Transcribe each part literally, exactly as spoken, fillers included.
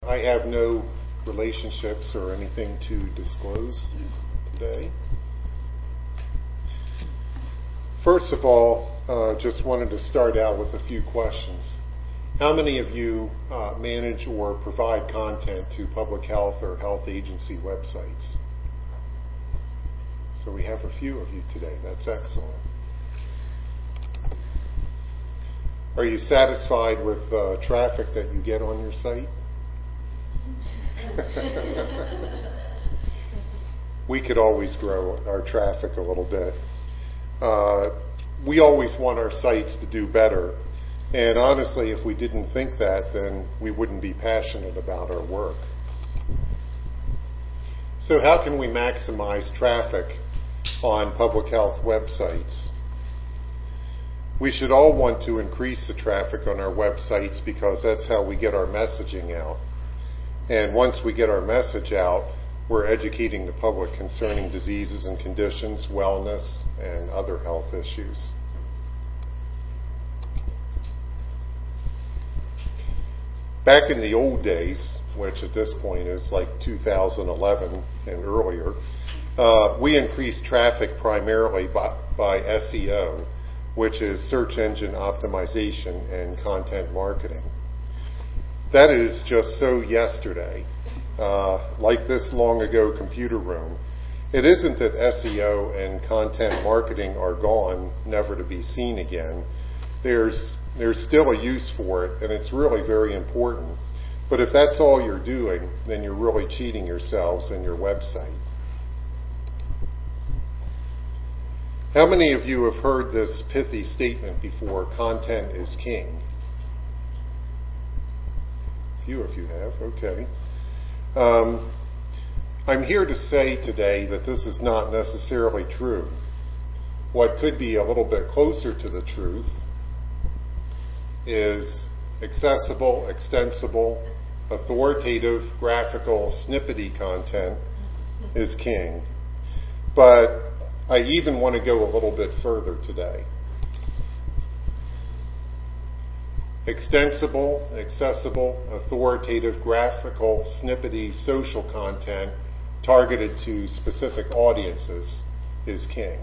I have no relationships or anything to disclose today. First of all, uh, just wanted to start out with a few questions. How many of you uh, manage or provide content to public health or health agency websites? So we have a few of you today. That's excellent. Are you satisfied with uh, traffic that you get on your site? We could always grow our traffic a little bit. Uh, we always want our sites to do better. And honestly, if we didn't think that, then we wouldn't be passionate about our work. So how can we maximize traffic on public health websites? We should all want to increase the traffic on our websites because that's how we get our messaging out. And once we get our message out, we're educating the public concerning diseases and conditions, wellness, and other health issues. Back in the old days, which at this point is like two thousand eleven and earlier, uh, we increased traffic primarily by, by S E O, which is search engine optimization and content marketing. That is just so yesterday. Uh, like this long ago computer room, it isn't that S E O and content marketing are gone, never to be seen again. There's there's still a use for it, and it's really very important. But if that's all you're doing, then you're really cheating yourselves and your website. How many of you have heard this pithy statement before, content is king? A few of you have, okay. Um, I'm here to say today that this is not necessarily true. What could be a little bit closer to the truth is accessible, extensible, authoritative, graphical, snippety content is king. But I even want to go a little bit further today. Extensible, accessible, authoritative, graphical, snippety, social content targeted to specific audiences is king.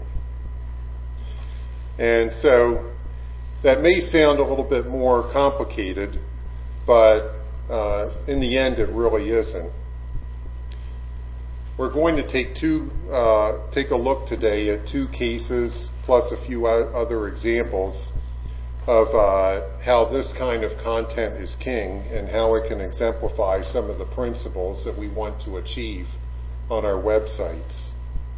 And so that may sound a little bit more complicated, but uh, in the end it really isn't. We're going to take two, uh, take a look today at two cases plus a few other examples of uh, how this kind of content is king and how it can exemplify some of the principles that we want to achieve on our websites.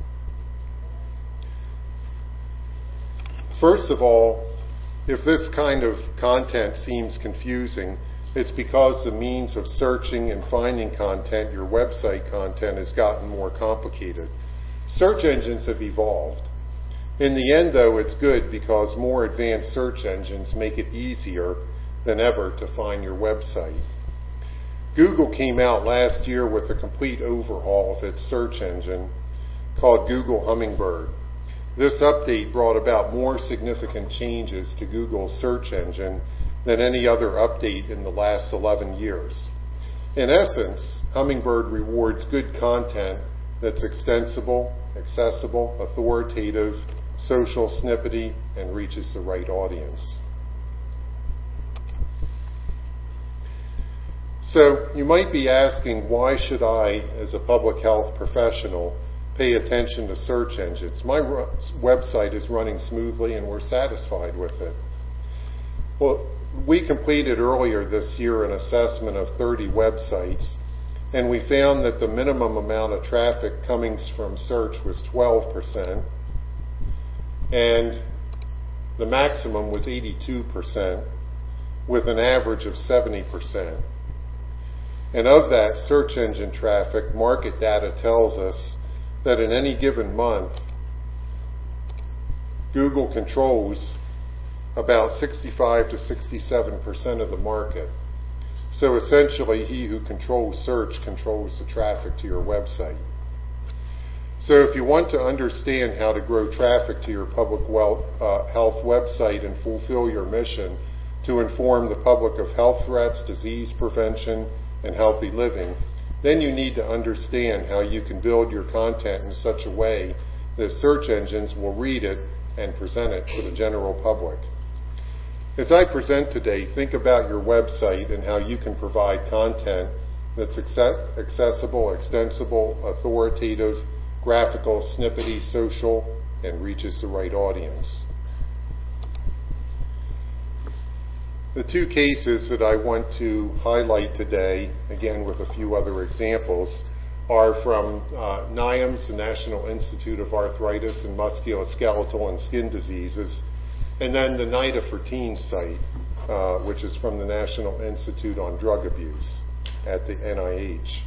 First of all, if this kind of content seems confusing, it's because the means of searching and finding content, your website content, has gotten more complicated. Search engines have evolved. In the end, though, it's good because more advanced search engines make it easier than ever to find your website. Google came out last year with a complete overhaul of its search engine called Google Hummingbird. This update brought about more significant changes to Google's search engine than any other update in the last eleven years. In essence, Hummingbird rewards good content that's extensible, accessible, authoritative, social, snippety, and reaches the right audience. So you might be asking, why should I, as a public health professional, pay attention to search engines? My ru- website is running smoothly and we're satisfied with it. Well, we completed earlier this year an assessment of thirty websites, and we found that the minimum amount of traffic coming from search was twelve percent, and the maximum was eighty-two percent, with an average of seventy percent. And of that search engine traffic, market data tells us that in any given month, Google controls about sixty-five to sixty-seven percent of the market. So essentially, he who controls search controls the traffic to your website. So if you want to understand how to grow traffic to your public well, uh, health website and fulfill your mission to inform the public of health threats, disease prevention, and healthy living, then you need to understand how you can build your content in such a way that search engines will read it and present it to the general public. As I present today, think about your website and how you can provide content that's accessible, extensible, authoritative, graphical, snippety, social, and reaches the right audience. The two cases that I want to highlight today, again with a few other examples, are from uh, NIAMS, the National Institute of Arthritis and Musculoskeletal and Skin Diseases, and then the NIDA for Teens site, uh, which is from the National Institute on Drug Abuse at the N I H.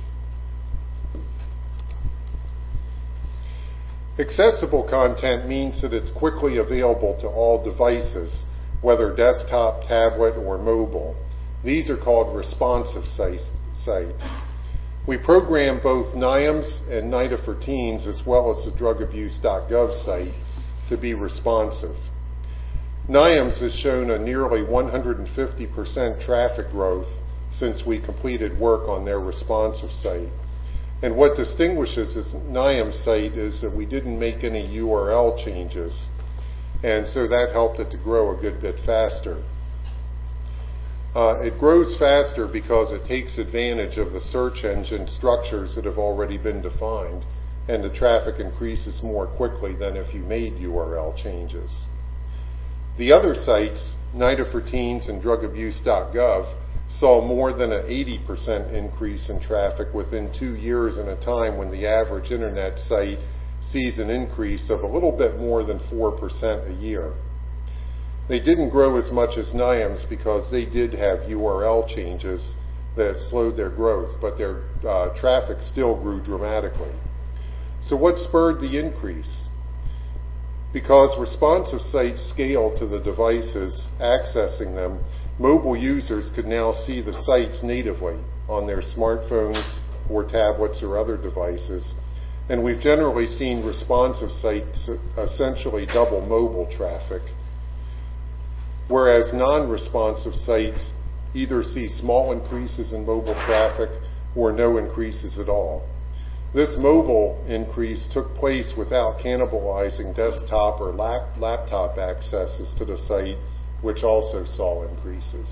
Accessible content means that it's quickly available to all devices, whether desktop, tablet, or mobile. These are called responsive sites. We program both NIAMS and NIDA for Teens, as well as the drug abuse dot gov site, to be responsive. NIAMS has shown a nearly one hundred fifty percent traffic growth since we completed work on their responsive site. And what distinguishes this NIAMS site is that we didn't make any U R L changes, and so that helped it to grow a good bit faster. Uh, it grows faster because it takes advantage of the search engine structures that have already been defined, and the traffic increases more quickly than if you made U R L changes. The other sites, NIDA for Teens and drug abuse dot gov, saw more than an eighty percent increase in traffic within two years in a time when the average internet site sees an increase of a little bit more than four percent a year. They didn't grow as much as NIAMS because they did have U R L changes that slowed their growth, but their uh, traffic still grew dramatically. So what spurred the increase? Because responsive sites scale to the devices accessing them, mobile users could now see the sites natively on their smartphones or tablets or other devices, and we've generally seen responsive sites essentially double mobile traffic, whereas non-responsive sites either see small increases in mobile traffic or no increases at all. This mobile increase took place without cannibalizing desktop or lap- laptop accesses to the site, which also saw increases.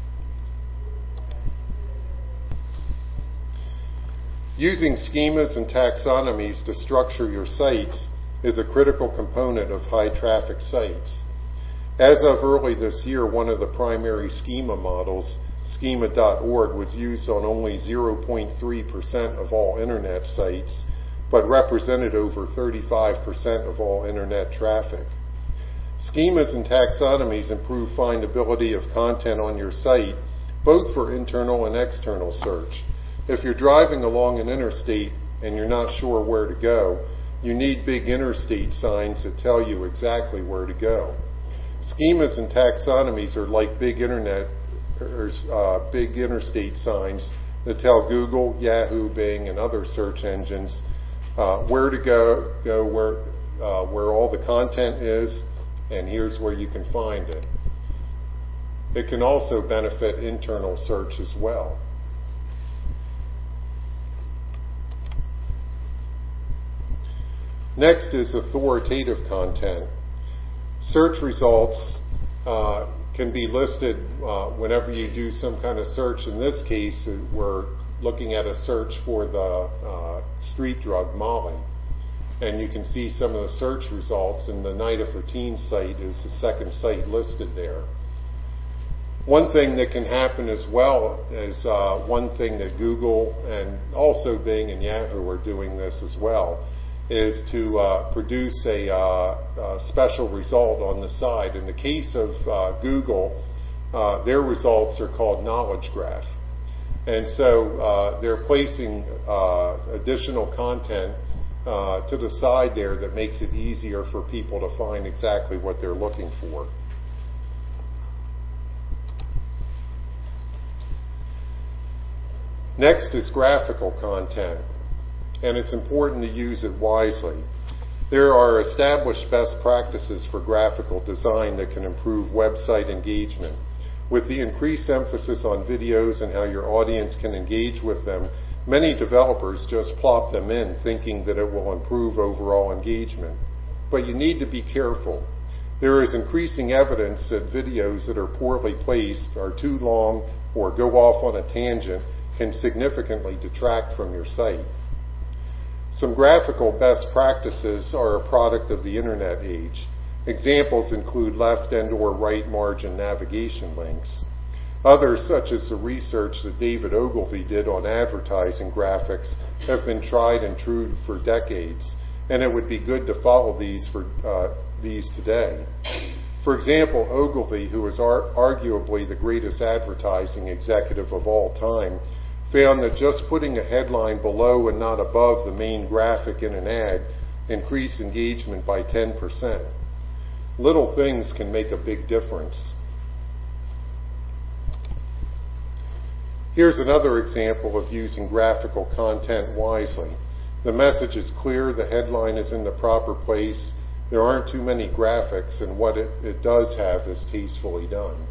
Using schemas and taxonomies to structure your sites is a critical component of high traffic sites. As of early this year, one of the primary schema models, schema dot org, was used on only zero point three percent of all internet sites, but represented over thirty-five percent of all internet traffic. Schemas and taxonomies improve findability of content on your site, both for internal and external search. If you're driving along an interstate and you're not sure where to go, you need big interstate signs that tell you exactly where to go. Schemas and taxonomies are like big internet, or, uh, big interstate signs that tell Google, Yahoo, Bing, and other search engines uh, where to go, go where uh, where all the content is, and here's where you can find it. It can also benefit internal search as well. Next is authoritative content. Search results uh, can be listed uh, whenever you do some kind of search. In this case, we're looking at a search for the uh, street drug Molly. And you can see some of the search results, and the NIDA for Teens site is the second site listed there. One thing that can happen as well is uh, one thing that Google and also Bing and Yahoo are doing this as well, is to uh, produce a, uh, a special result on the side. In the case of uh, Google, uh, their results are called Knowledge Graph. And so uh, they're placing uh, additional content uh, to the side there that makes it easier for people to find exactly what they're looking for. Next is graphical content, and it's important to use it wisely. There are established best practices for graphical design that can improve website engagement. With the increased emphasis on videos and how your audience can engage with them, many developers just plop them in thinking that it will improve overall engagement. But you need to be careful. There is increasing evidence that videos that are poorly placed, are too long, or go off on a tangent can significantly detract from your site. Some graphical best practices are a product of the internet age. Examples include left and or right margin navigation links. Others, such as the research that David Ogilvy did on advertising graphics, have been tried and true for decades, and it would be good to follow these for uh, these today. For example, Ogilvy, who is ar- arguably the greatest advertising executive of all time, found that just putting a headline below and not above the main graphic in an ad increased engagement by ten percent. Little things can make a big difference. Here's another example of using graphical content wisely. The message is clear, the headline is in the proper place, there aren't too many graphics, and what it, it does have is tastefully done.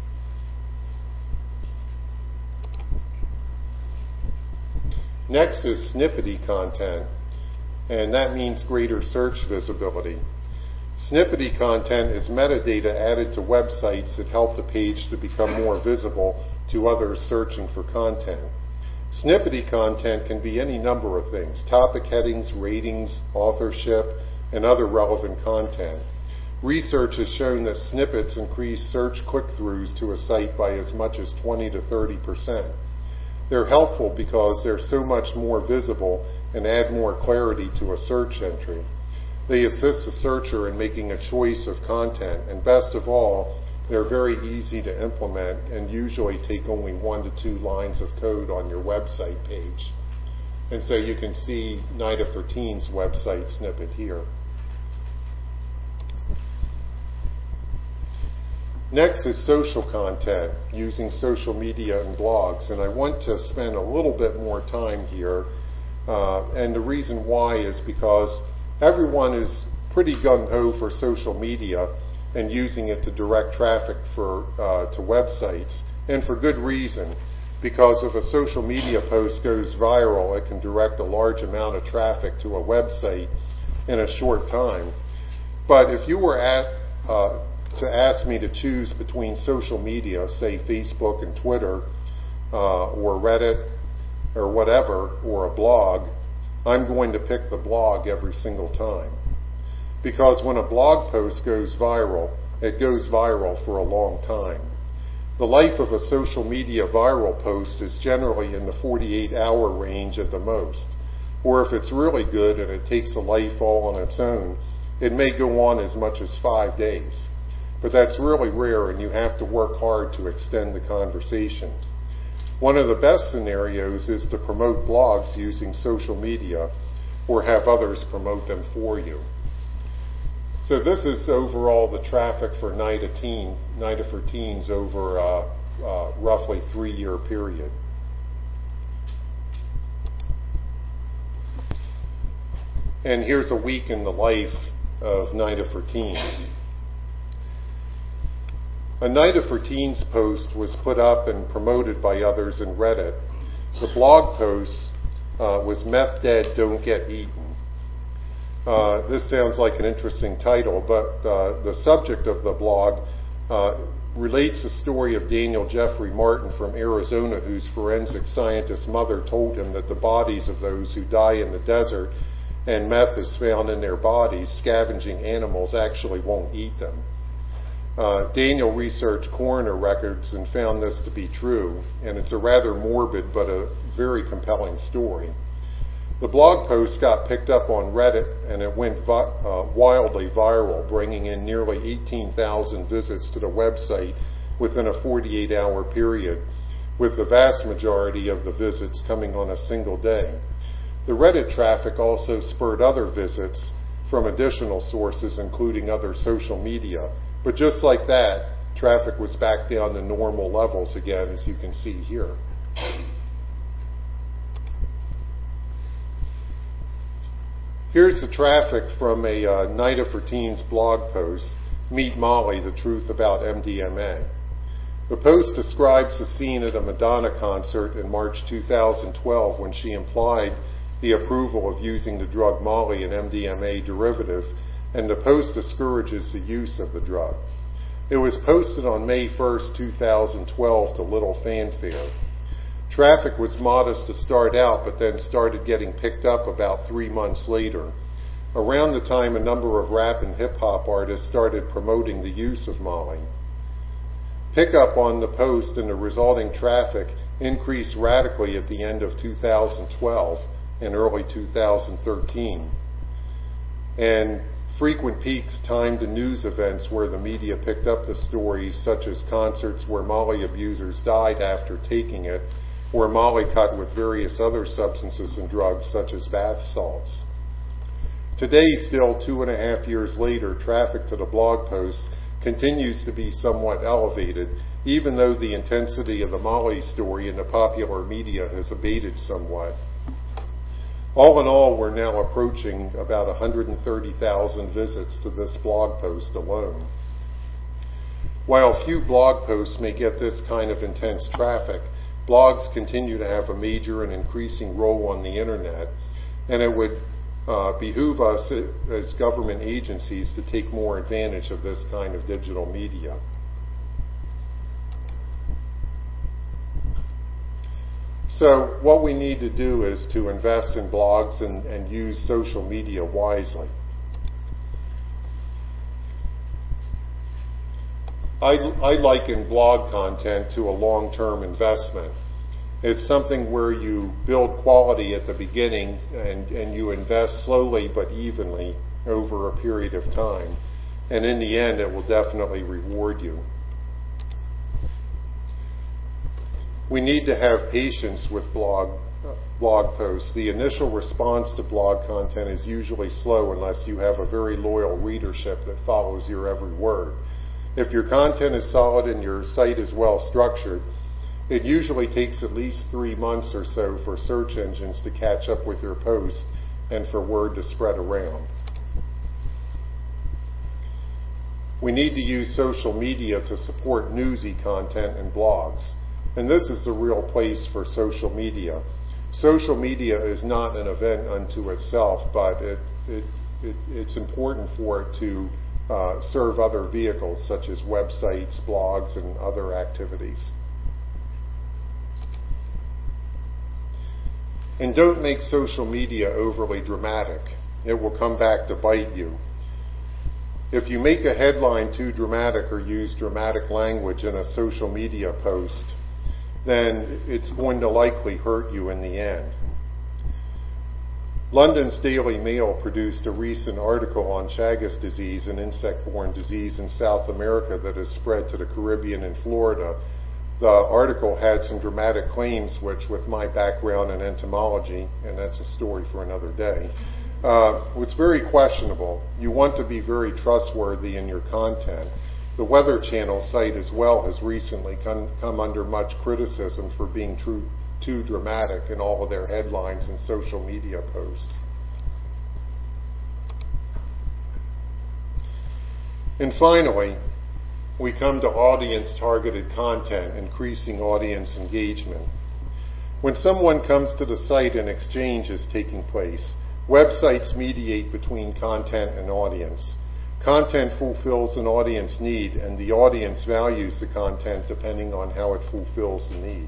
Next is snippety content, and that means greater search visibility. Snippety content is metadata added to websites that help the page to become more visible to others searching for content. Snippety content can be any number of things: topic headings, ratings, authorship, and other relevant content. Research has shown that snippets increase search click-throughs to a site by as much as twenty to thirty percent. They're helpful because they're so much more visible and add more clarity to a search entry. They assist the searcher in making a choice of content, and best of all, they're very easy to implement and usually take only one to two lines of code on your website page. And so you can see NIDA for Teens website snippet here. Next is social content, using social media and blogs, and I want to spend a little bit more time here, uh, and the reason why is because everyone is pretty gung-ho for social media and using it to direct traffic for uh, to websites, and for good reason, because if a social media post goes viral, it can direct a large amount of traffic to a website in a short time. But if you were at, uh, to ask me to choose between social media, say Facebook and Twitter, uh, or Reddit, or whatever, or a blog, I'm going to pick the blog every single time. Because when a blog post goes viral, it goes viral for a long time. The life of a social media viral post is generally in the forty-eight hour range at the most. Or if it's really good and it takes a life all on its own, it may go on as much as five days. But that's really rare, and you have to work hard to extend the conversation. One of the best scenarios is to promote blogs using social media or have others promote them for you. So this is overall the traffic for NIDA, teen, NIDA for Teens over a uh, uh, roughly three-year period. And here's a week in the life of NIDA for Teens. A NIDA for Teens post was put up and promoted by others in Reddit. The blog post uh, was Meth Dead, Don't Get Eaten. Uh, this sounds like an interesting title, but uh, the subject of the blog uh, relates the story of Daniel Jeffrey Martin from Arizona, whose forensic scientist mother told him that the bodies of those who die in the desert and meth is found in their bodies, scavenging animals actually won't eat them. Uh, Daniel researched coroner records and found this to be true, and it's a rather morbid but a very compelling story. The blog post got picked up on Reddit, and it went vi- uh, wildly viral, bringing in nearly eighteen thousand visits to the website within a forty-eight hour period, with the vast majority of the visits coming on a single day. The Reddit traffic also spurred other visits from additional sources, including other social media. But just like that, traffic was back down to normal levels again, as you can see here. Here's the traffic from a uh, NIDA for Teens blog post, Meet Molly, the Truth About M D M A. The Post describes the scene at a Madonna concert in March two thousand twelve when she implied the approval of using the drug Molly, an M D M A derivative, and the Post discourages the use of the drug. It was posted on May first, two thousand twelve to little fanfare. Traffic was modest to start out, but then started getting picked up about three months later, around the time a number of rap and hip-hop artists started promoting the use of Molly. Pickup on the Post and the resulting traffic increased radically at the end of two thousand twelve and early two thousand thirteen. And frequent peaks timed to news events where the media picked up the stories, such as concerts where Molly abusers died after taking it, or Molly cut with various other substances and drugs such as bath salts. Today, still two and a half years later, traffic to the blog post continues to be somewhat elevated, even though the intensity of the Molly story in the popular media has abated somewhat. All in all, we're now approaching about one hundred thirty thousand visits to this blog post alone. While few blog posts may get this kind of intense traffic, blogs continue to have a major and increasing role on the internet, and it would uh, behoove us as government agencies to take more advantage of this kind of digital media. So what we need to do is to invest in blogs and, and use social media wisely. I, I liken blog content to a long-term investment. It's something where you build quality at the beginning and, and you invest slowly but evenly over a period of time. And in the end, it will definitely reward you. We need to have patience with blog, uh, blog posts. The initial response to blog content is usually slow unless you have a very loyal readership that follows your every word. If your content is solid and your site is well structured, it usually takes at least three months or so for search engines to catch up with your post and for word to spread around. We need to use social media to support newsy content and blogs. And this is the real place for social media. Social media is not an event unto itself, but it, it, it, it's important for it to uh, serve other vehicles such as websites, blogs, and other activities. And don't make social media overly dramatic. It will come back to bite you. If you make a headline too dramatic or use dramatic language in a social media post, then it's going to likely hurt you in the end. London's Daily Mail produced a recent article on Chagas disease, an insect-borne disease in South America that has spread to the Caribbean and Florida. The article had some dramatic claims, which with my background in entomology, and that's a story for another day, uh, was very questionable. You want to be very trustworthy in your content. The Weather Channel site as well has recently come, come under much criticism for being true, too dramatic in all of their headlines and social media posts. And finally, we come to audience-targeted content, increasing audience engagement. When someone comes to the site, an exchange is taking place. Websites mediate between content and audience. Content fulfills an audience need, and the audience values the content depending on how it fulfills the need.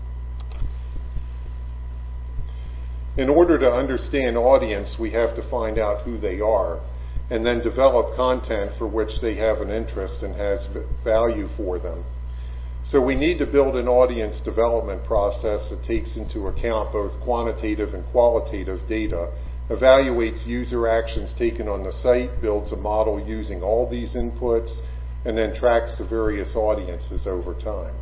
In order to understand audience, we have to find out who they are, and then develop content for which they have an interest and has value for them. So we need to build an audience development process that takes into account both quantitative and qualitative data, evaluates user actions taken on the site, builds a model using all these inputs, and then tracks the various audiences over time.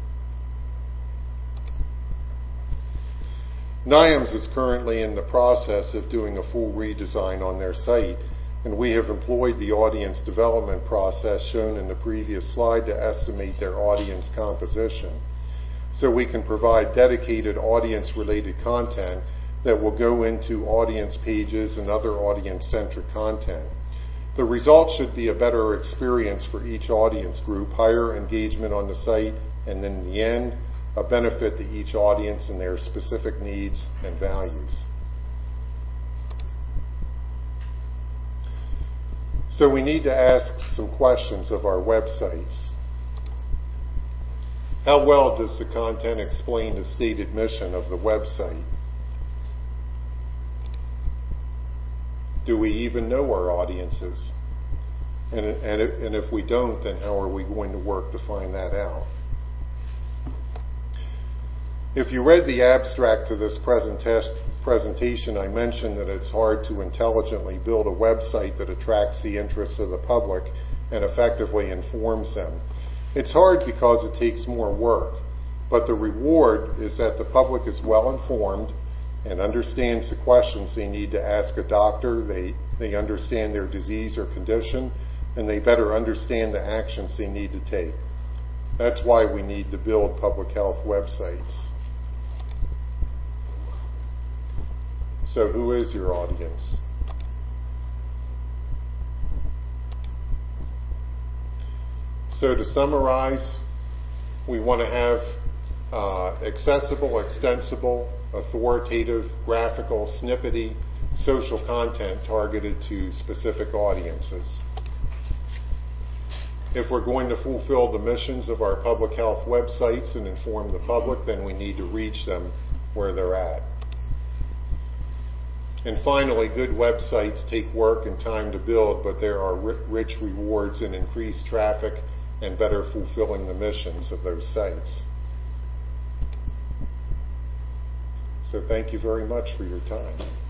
NIAMS is currently in the process of doing a full redesign on their site, and we have employed the audience development process shown in the previous slide to estimate their audience composition, so we can provide dedicated audience-related content that will go into audience pages and other audience-centric content. The result should be a better experience for each audience group, higher engagement on the site, and then in the end, a benefit to each audience and their specific needs and values. So we need to ask some questions of our websites. How well does the content explain the stated mission of the website? Do we even know our audiences? And, and, and if we don't, then how are we going to work to find that out? If you read the abstract to this presenta- presentation, I mentioned that it's hard to intelligently build a website that attracts the interest of the public and effectively informs them. It's hard because it takes more work, but the reward is that the public is well informed and understands the questions they need to ask a doctor, they, they understand their disease or condition, and they better understand the actions they need to take. That's why we need to build public health websites. So who is your audience? So to summarize, we want to have uh, accessible, extensible, authoritative, graphical, snippety, social content targeted to specific audiences. If we're going to fulfill the missions of our public health websites and inform the public, then we need to reach them where they're at. And finally, good websites take work and time to build, but there are rich rewards in increased traffic and better fulfilling the missions of those sites. So thank you very much for your time.